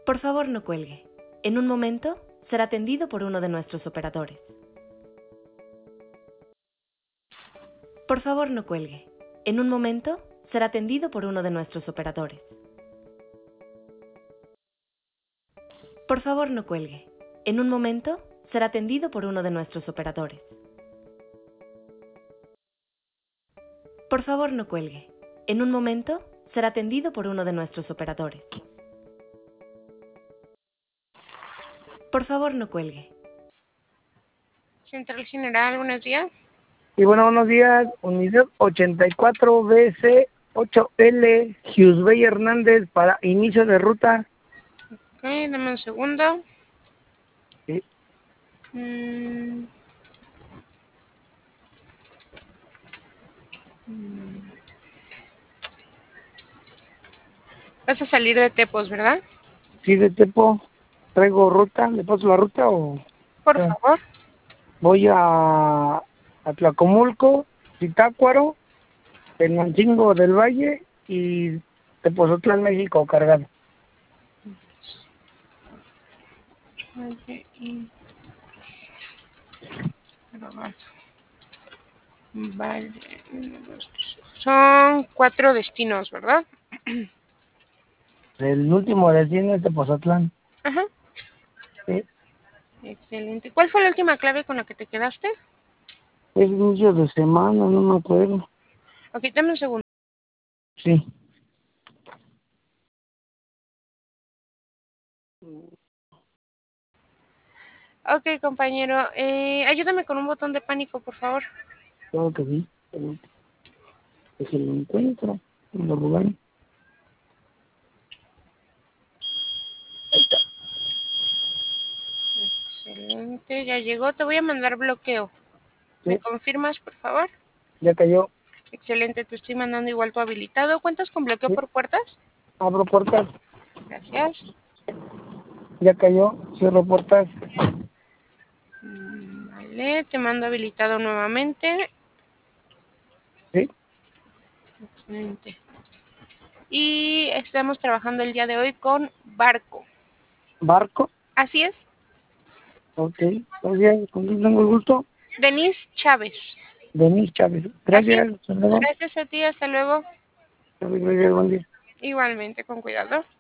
Por favor, no cuelgue. En un momento será atendido por uno de nuestros operadores. Por favor, no cuelgue. En un momento será atendido por uno de nuestros operadores. Por favor, no cuelgue. En un momento será atendido por uno de nuestros operadores. Por favor, no cuelgue. En un momento será atendido por uno de nuestros operadores. Por favor, no cuelgue. Central General, buenos días. Y bueno, buenos días. Unidad 84BC8L, Giusbey Hernández, para inicio de ruta. Ok, dame un segundo. Sí. Vas a salir de Tepos, ¿verdad? Sí, de Tepo. Traigo ruta. ¿Le paso la ruta o...? Por favor. Voy a Tlacomulco, Zitácuaro, Tenancingo del Valle y Tepozotlán, México, cargado. Vale. Son 4 destinos, ¿verdad? El último destino es Tepozotlán. Ajá. Sí. Excelente. ¿Cuál fue la última clave con la que te quedaste? Es inicio de semana, no me acuerdo. Ok, dame un segundo. Sí. Ok, compañero. Ayúdame con un botón de pánico, por favor. Claro que sí. Que se lo encuentro en los lugares. Ahí está. Excelente, ya llegó. Te voy a mandar bloqueo. ¿Me Sí, confirmas, por favor? ya cayó. Excelente, te estoy mandando igual tu habilitado. ¿Cuentas con bloqueo Sí. por puertas? Abro puertas. Gracias. Ya cayó. Cierro puertas. Vale, te mando habilitado nuevamente. Sí. Excelente. Y estamos trabajando el día de hoy con Barco. Barco. Así es. Ok. Muy bien. ¿Con quién tengo el gusto? Denise Chávez. Denis Chávez. Así Gracias. es. Hasta luego. Gracias a ti, hasta luego. Gracias, buen día. Igualmente, con cuidado.